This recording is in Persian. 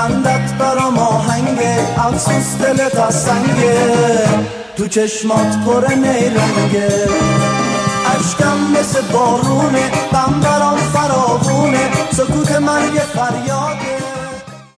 خندت برام آهنگه، افسوس دلت از سنگه، تو چشمات پر نیرنگه، اشکم مثل بارونه، غم برام فراوونه، سکوت من یه فریاده.